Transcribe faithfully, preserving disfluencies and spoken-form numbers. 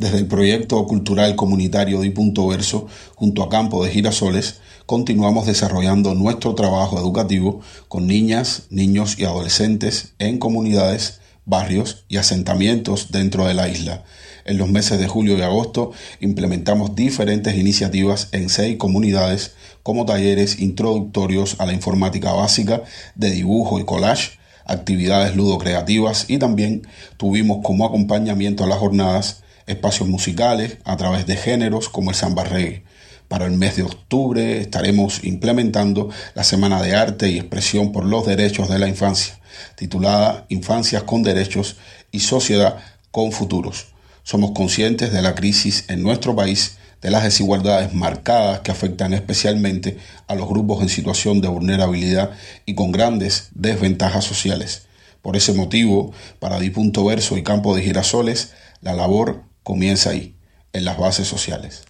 Desde el proyecto cultural comunitario Di Punto Verso, junto a Campo de Girasoles, continuamos desarrollando nuestro trabajo educativo con niñas, niños y adolescentes en comunidades, barrios y asentamientos dentro de la isla. En los meses de julio y agosto implementamos diferentes iniciativas en seis comunidades, como talleres introductorios a la informática básica de dibujo y collage, actividades ludocreativas, y también tuvimos como acompañamiento a las jornadas espacios musicales a través de géneros como el samba reggae. Para el mes de octubre estaremos implementando la Semana de Arte y Expresión por los Derechos de la Infancia, titulada Infancias con Derechos y Sociedad con Futuros. Somos conscientes de la crisis en nuestro país, de las desigualdades marcadas que afectan especialmente a los grupos en situación de vulnerabilidad y con grandes desventajas sociales. Por ese motivo, para Di Punto Verso y Campo de Girasoles, la labor comienza ahí, en las bases sociales.